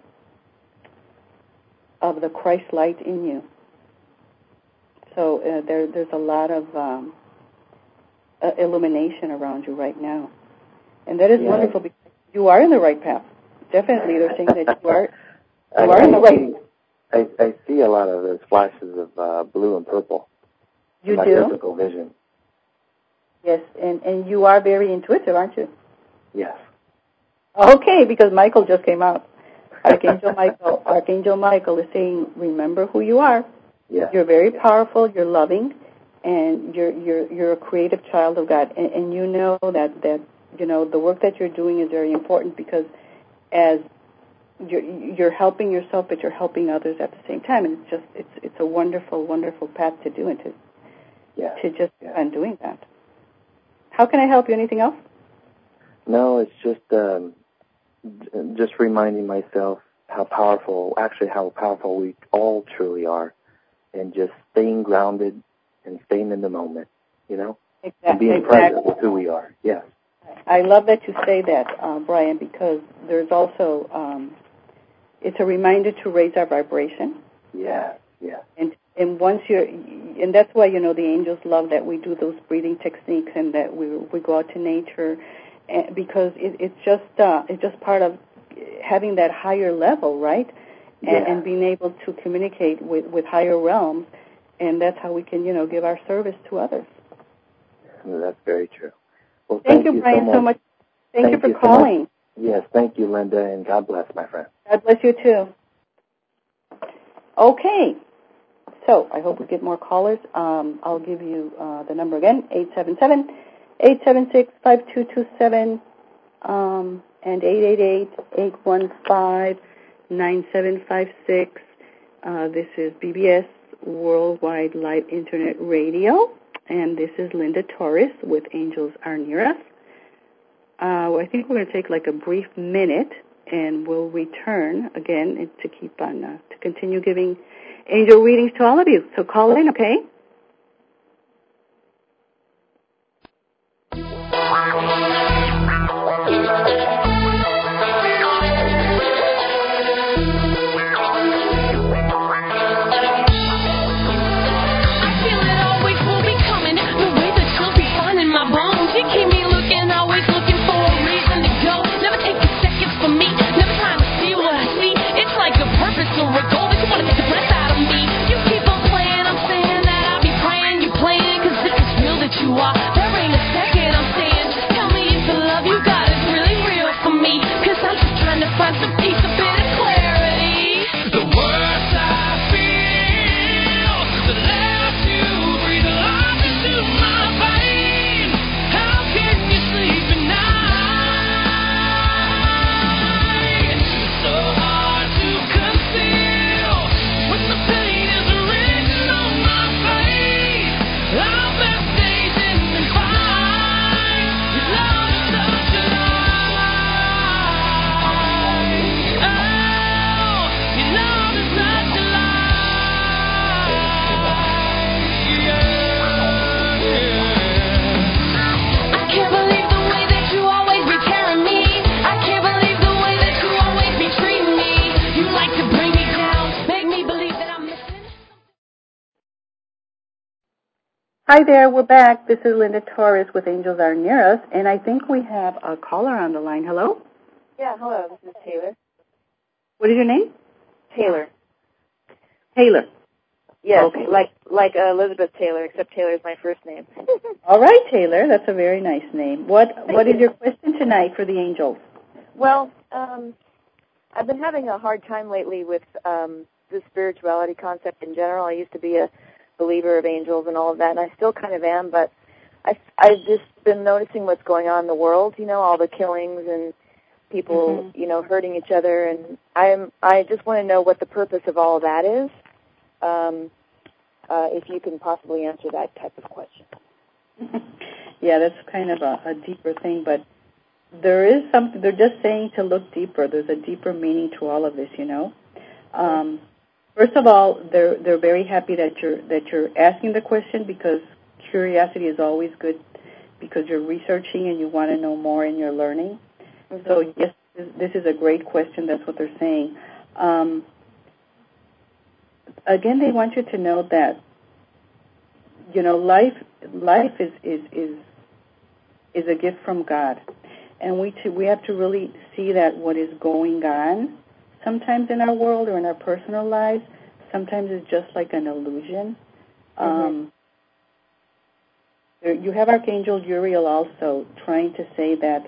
[SPEAKER 1] the Christ light in you. So there's a lot of illumination around you right now. And that is wonderful because you are in the right path. Definitely, they're saying that you are in the right path.
[SPEAKER 5] I see a lot of those flashes of blue and purple.
[SPEAKER 1] You
[SPEAKER 5] my
[SPEAKER 1] do?
[SPEAKER 5] Physical vision.
[SPEAKER 1] Yes, and you are very intuitive, aren't you?
[SPEAKER 5] Yes.
[SPEAKER 1] Okay, because Michael just came out. Archangel Michael is saying, remember who you are.
[SPEAKER 5] Yes.
[SPEAKER 1] You're very powerful, you're loving, and you're a creative child of God. And you know that the work that you're doing is very important because as you're helping yourself, but you're helping others at the same time. And it's a wonderful, wonderful path to do and to just on doing that. How can I help you? Anything else?
[SPEAKER 5] No, it's just reminding myself how powerful we all truly are, and just staying grounded and staying in the moment,
[SPEAKER 1] Exactly.
[SPEAKER 5] and being present with who we are. Yes.
[SPEAKER 1] I love that you say that, Brian, because there's also, it's a reminder to raise our vibration.
[SPEAKER 5] Yeah.
[SPEAKER 1] And once and that's why, the angels love that we do those breathing techniques and that we go out to nature, because it's just part of having that higher level, right? And being able to communicate with higher realms, and that's how we can, give our service to others.
[SPEAKER 5] That's very true. Well,
[SPEAKER 1] thank you, Brian, so much. Thank you for calling.
[SPEAKER 5] So yes, thank you, Linda, and God bless, my friend.
[SPEAKER 1] God bless you, too. Okay. So I hope we get more callers. I'll give you the number again, 877-876-5227 and 888-815-9756. This is BBS Worldwide Live Internet Radio, and this is Linda Torres with Angels Are Near Us. I think we're going to take like a brief minute, and we'll return again to keep on to continue giving angel readings to all of you. So call in, okay? Hi there, we're back. This is Linda Torres with Angels Are Near Us, and I think we have a caller on the line. Hello?
[SPEAKER 6] Yeah, hello, this is Taylor.
[SPEAKER 1] What is your name?
[SPEAKER 6] Taylor.
[SPEAKER 1] Taylor.
[SPEAKER 6] Yes,
[SPEAKER 1] okay.
[SPEAKER 6] like Elizabeth Taylor, except Taylor is my first name.
[SPEAKER 1] All right, Taylor, that's a very nice name. What is your question tonight for the angels?
[SPEAKER 6] Well, I've been having a hard time lately with the spirituality concept in general. I used to be a believer of angels and all of that, and I still kind of am, but I've just been noticing what's going on in the world, all the killings and people, hurting each other, and I just want to know what the purpose of all of that is, if you can possibly answer that type of question.
[SPEAKER 1] Yeah, that's kind of a deeper thing, but there is something, they're just saying to look deeper. There's a deeper meaning to all of this, First of all, they're very happy that you're asking the question, because curiosity is always good, because you're researching and you want to know more and you're learning. Mm-hmm. So yes, this is a great question. That's what they're saying. Again, they want you to know that life is a gift from God, and we have to really see that what is going on sometimes in our world or in our personal lives, sometimes it's just like an illusion. Mm-hmm. You have Archangel Uriel also trying to say that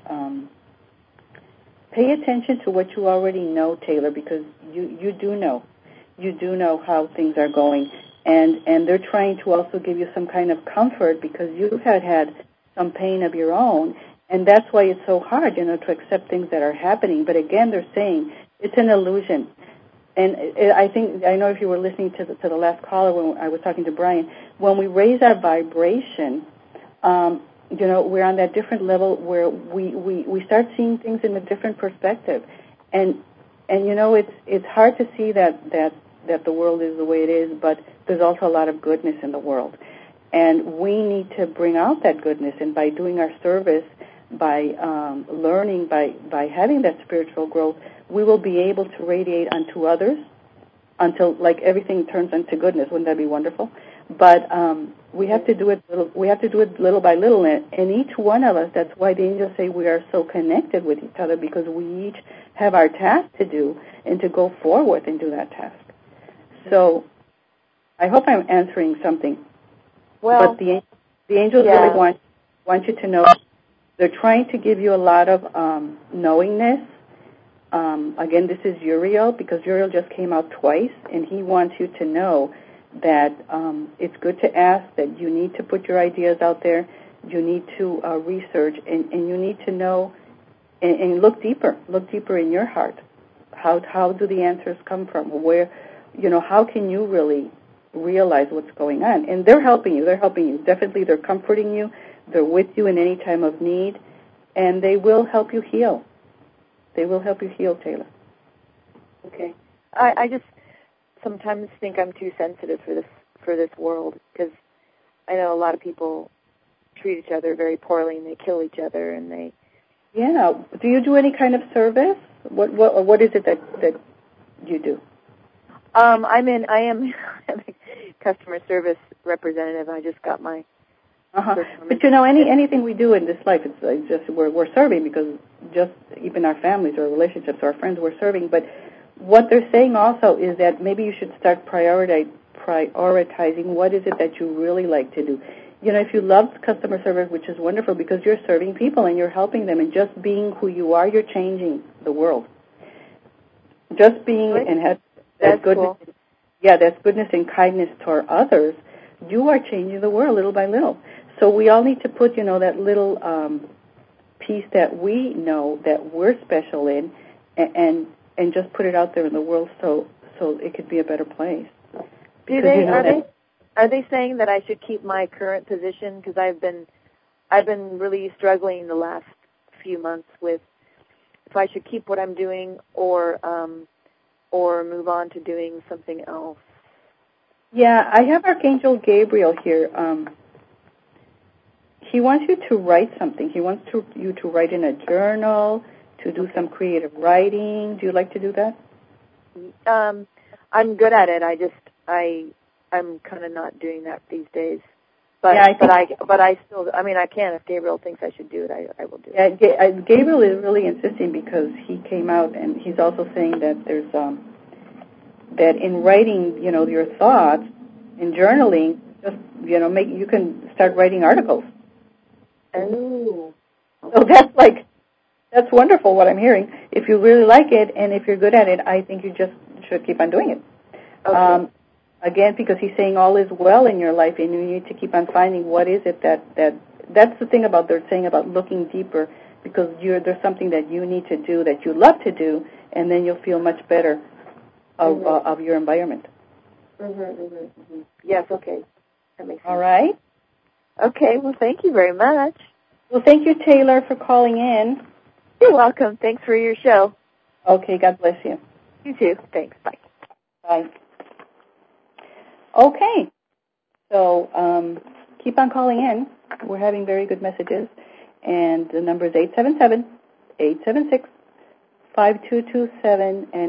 [SPEAKER 1] pay attention to what you already know, Taylor, because you do know. You do know how things are going. And they're trying to also give you some kind of comfort, because you had some pain of your own, and that's why it's so hard, to accept things that are happening. But again, they're saying it's an illusion. And I know if you were listening to the last caller when I was talking to Brian, when we raise our vibration, we're on that different level where we start seeing things in a different perspective. And it's hard to see that the world is the way it is, but there's also a lot of goodness in the world. And we need to bring out that goodness, and by doing our service, learning, by having that spiritual growth, we will be able to radiate unto others until like everything turns into goodness. Wouldn't that be wonderful? But we have to do it. We have to do it little by little, and each one of us. That's why the angels say we are so connected with each other, because we each have our task to do and to go forward and do that task. So, I hope I'm answering something.
[SPEAKER 6] Well,
[SPEAKER 1] but the angels really want you to know. They're trying to give you a lot of knowingness. Again, this is Uriel, because Uriel just came out twice, and he wants you to know that it's good to ask, that you need to put your ideas out there, you need to research, and you need to know and look deeper in your heart. How do the answers come from? Where, how can you really realize what's going on? And they're helping you. Definitely, they're comforting you. They're with you in any time of need, and they will help you heal. They will help you heal, Taylor.
[SPEAKER 6] Okay. I just sometimes think I'm too sensitive for this world, because I know a lot of people treat each other very poorly, and they kill each other, and they.
[SPEAKER 1] Yeah. Do you do any kind of service? What is it that you do?
[SPEAKER 6] I am a customer service representative. I just got my.
[SPEAKER 1] But anything we do in this life, it's just we're serving, because just even our families or relationships or our friends, we're serving. But what they're saying also is that maybe you should start prioritizing what is it that you really like to do. If you love customer service, which is wonderful, because you're serving people and you're helping them, and just being who you are, you're changing the world. Just being and have that goodness,
[SPEAKER 6] cool.
[SPEAKER 1] That's goodness and kindness toward others, you are changing the world little by little. So we all need to put, that little piece that we know that we're special in, and just put it out there in the world, so it could be a better place.
[SPEAKER 6] Are they saying that I should keep my current position? Because I've been really struggling the last few months with if I should keep what I'm doing or move on to doing something else.
[SPEAKER 1] Yeah, I have Archangel Gabriel here. He wants you to write something. He wants you to write in a journal, to do some creative writing. Do you like to do that?
[SPEAKER 6] I'm good at it. I'm kind of not doing that these days. But I still, I can. If Gabriel thinks I should do it, I will do it.
[SPEAKER 1] Yeah, Gabriel is really insisting, because he came out and he's also saying that there's that in writing, your thoughts, in journaling, just you can start writing articles.
[SPEAKER 6] Oh.
[SPEAKER 1] So that's wonderful what I'm hearing. If you really like it and if you're good at it, I think you just should keep on doing it.
[SPEAKER 6] Okay.
[SPEAKER 1] Again, because he's saying all is well in your life, and you need to keep on finding what is it that's the thing they're saying about looking deeper, because there's something that you need to do that you love to do, and then you'll feel much better of your environment.
[SPEAKER 6] Yes, okay. That makes sense.
[SPEAKER 1] All right.
[SPEAKER 6] Okay, well, thank you very much.
[SPEAKER 1] Well, thank you, Taylor, for calling in.
[SPEAKER 6] You're welcome. Thanks for your show.
[SPEAKER 1] Okay, God bless you.
[SPEAKER 6] You too. Thanks. Bye.
[SPEAKER 1] Bye. Okay. So keep on calling in. We're having very good messages. And the number is 877-876-5227 and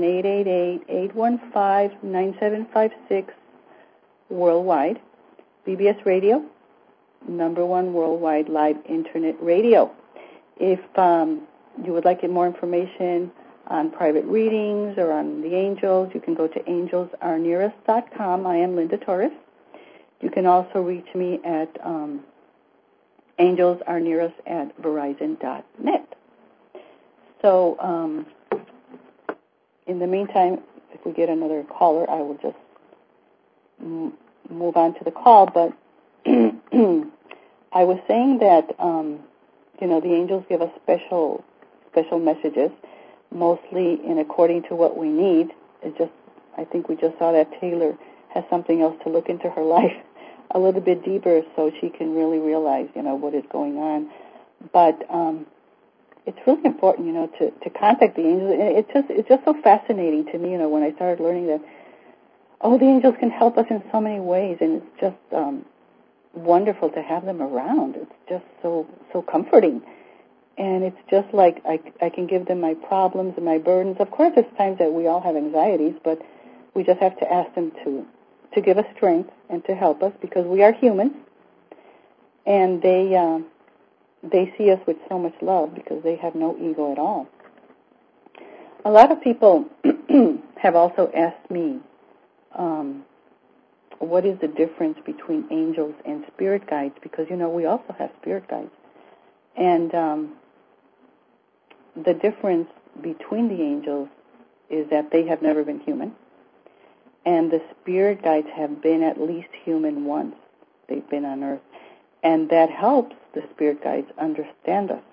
[SPEAKER 1] 888-815-9756 worldwide. BBS Radio, #1 worldwide live internet radio. If you would like more information on private readings or on the angels, you can go to angelsarnearest.com. I am Linda Torres. You can also reach me at angelsarnearest@verizon.net. So in the meantime, if we get another caller, I will just move on to the call. But I was saying that, the angels give us special messages, mostly in according to what we need. I think we just saw that Taylor has something else to look into her life a little bit deeper, so she can really realize, what is going on. But it's really important, to contact the angels. It's just so fascinating to me, when I started learning that, the angels can help us in so many ways, and it's just wonderful to have them around. It's just so comforting. And it's just like I can give them my problems and my burdens. Of course, there's times that we all have anxieties, but we just have to ask them to give us strength and to help us, because we are human. And they see us with so much love because they have no ego at all. A lot of people have also asked me, what is the difference between angels and spirit guides? Because, we also have spirit guides. And the difference between the angels is that they have never been human. And the spirit guides have been at least human once. They've been on Earth. And that helps the spirit guides understand us.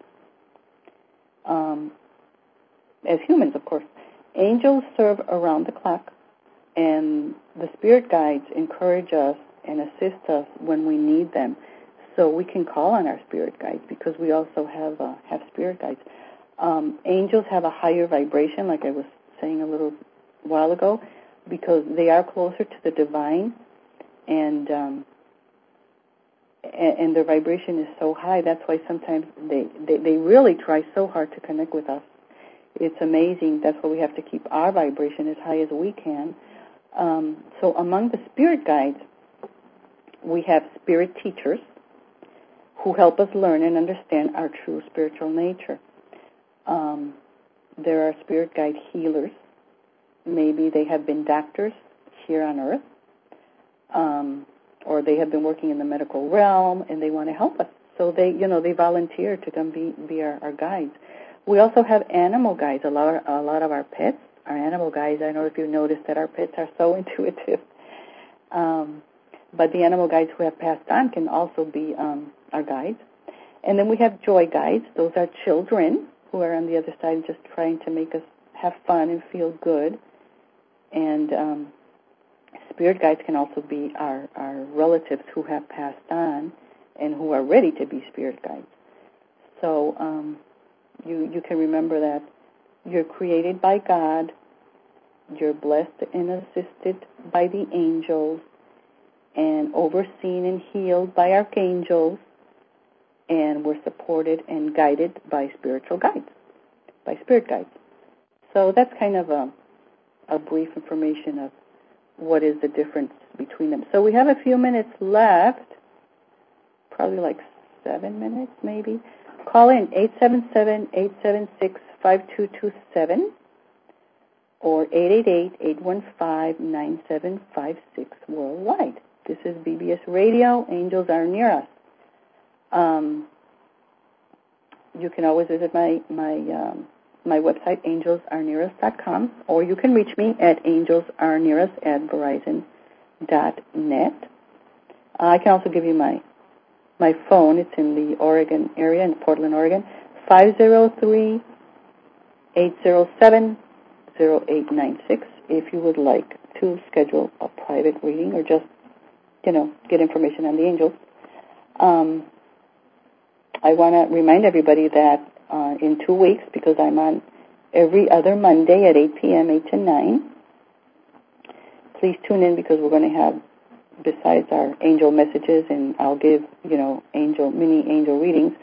[SPEAKER 1] As humans, of course. Angels serve around the clock, and the spirit guides encourage us and assist us when we need them. So we can call on our spirit guides because we also have spirit guides. Angels have a higher vibration, like I was saying a little while ago, because they are closer to the divine, and their vibration is so high. That's why sometimes they really try so hard to connect with us. It's amazing. That's why we have to keep our vibration as high as we can. So among the spirit guides, we have spirit teachers who help us learn and understand our true spiritual nature. There are spirit guide healers. Maybe they have been doctors here on Earth, or they have been working in the medical realm, and they want to help us. So they volunteer to come be our guides. We also have animal guides. A lot of our pets are animal guides. I don't know if you noticed that our pets are so intuitive. But the animal guides who have passed on can also be our guides. And then we have joy guides. Those are children who are on the other side just trying to make us have fun and feel good. And spirit guides can also be our relatives who have passed on and who are ready to be spirit guides. So you can remember that you're created by God, you're blessed and assisted by the angels, and overseen and healed by archangels, and we're supported and guided by spiritual guides, by spirit guides. So that's kind of a brief information of what is the difference between them. So we have a few minutes left, probably like 7 minutes maybe. Call in 877-876-5227 or 888-815-9756 worldwide. This is BBS Radio. Angels are near us. You can always visit my website, angelsarenearus.com, or you can reach me at angelsarnearus@verizon.net. I can also give you my phone. It's in the Oregon area, in Portland, Oregon, 503-807-0896, if you would like to schedule a private reading or just, get information on the angels. I want to remind everybody that in 2 weeks, because I'm on every other Monday at 8 p.m., 8 to 9, please tune in because we're going to have, besides our angel messages, and I'll give, mini angel readings,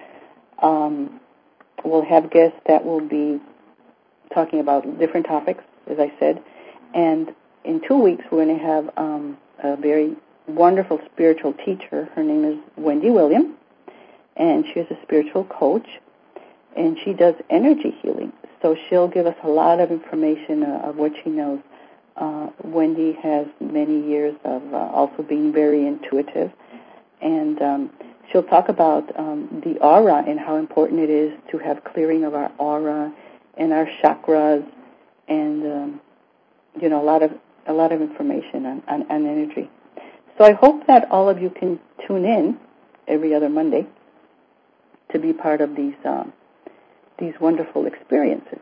[SPEAKER 1] we'll have guests that will be talking about different topics, as I said. And in 2 weeks, we're going to have a very wonderful spiritual teacher. Her name is Wendy William, and she is a spiritual coach, and she does energy healing. So she'll give us a lot of information of what she knows. Wendy has many years of also being very intuitive, and she'll talk about the aura and how important it is to have clearing of our aura and our chakras, and a lot of information on energy. So I hope that all of you can tune in every other Monday to be part of these wonderful experiences.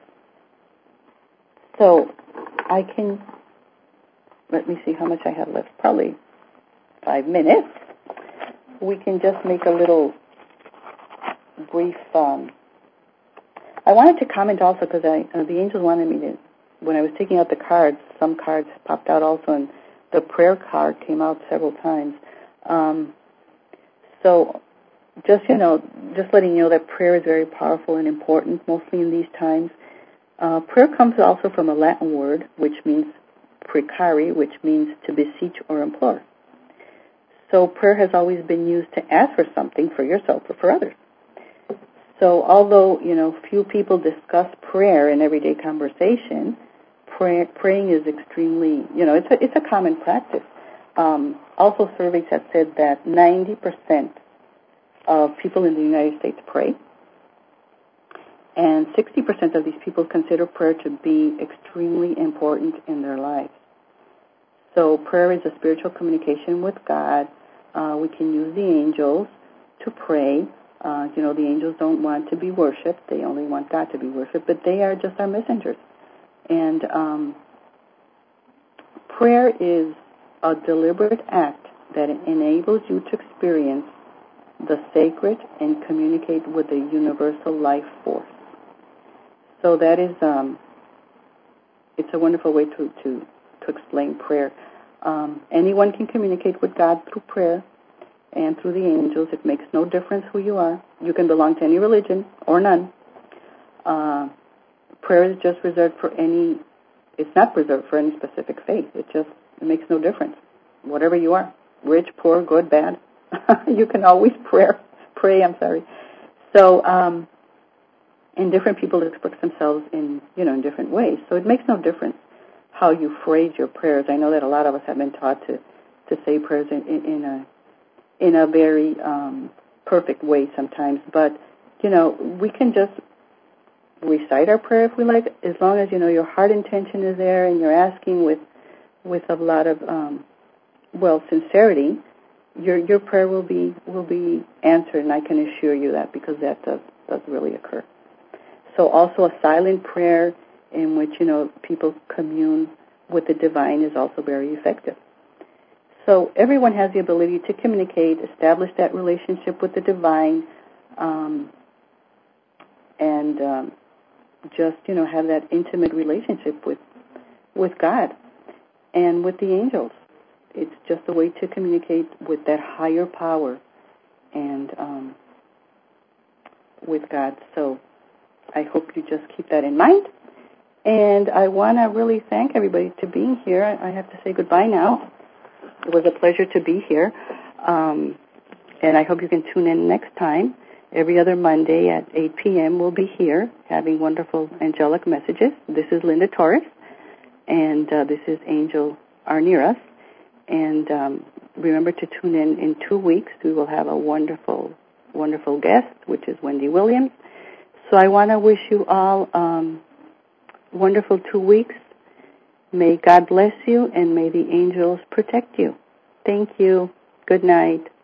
[SPEAKER 1] So I can. Let me see how much I have left. Probably 5 minutes. We can just make a little brief. I wanted to comment also because the angels wanted me to. When I was taking out the cards, some cards popped out also, and the prayer card came out several times. So just letting you know that prayer is very powerful and important, mostly in these times. Prayer comes also from a Latin word, which means precari, which means to beseech or implore. So prayer has always been used to ask for something for yourself or for others. So although, few people discuss prayer in everyday conversation, praying is extremely, it's a common practice. Also, surveys have said that 90% of people in the United States pray, and 60% of these people consider prayer to be extremely important in their lives. So prayer is a spiritual communication with God. We can use the angels to pray. The angels don't want to be worshipped. They only want God to be worshipped, but they are just our messengers. And prayer is a deliberate act that enables you to experience the sacred and communicate with the universal life force. So that is, it's a wonderful way to explain prayer. Anyone can communicate with God through prayer and through the angels. It makes no difference who you are. You can belong to any religion or none. Prayer is just reserved for it's not reserved for any specific faith. It makes no difference. Whatever you are, rich, poor, good, bad, you can always pray. So, and different people express themselves in different ways. So it makes no difference how you phrase your prayers. I know that a lot of us have been taught to say prayers in a very perfect way sometimes, but we can just recite our prayer if we like, as long as your heart intention is there and you're asking with a lot of sincerity. Your prayer will be answered, and I can assure you that, because that does really occur. So also a silent prayer in which people commune with the divine is also very effective. So everyone has the ability to communicate, establish that relationship with the divine, and just have that intimate relationship with God and with the angels. It's just a way to communicate with that higher power and with God. So I hope you just keep that in mind. And I want to really thank everybody for being here. I have to say goodbye now. It was a pleasure to be here. And I hope you can tune in next time. Every other Monday at 8 p.m. we'll be here having wonderful angelic messages. This is Linda Torres, and this is Angel Arniras. And remember to tune in 2 weeks. We will have a wonderful, wonderful guest, which is Wendy Williams. So I want to wish you all wonderful 2 weeks. May God bless you, and may the angels protect you. Thank you. Good night.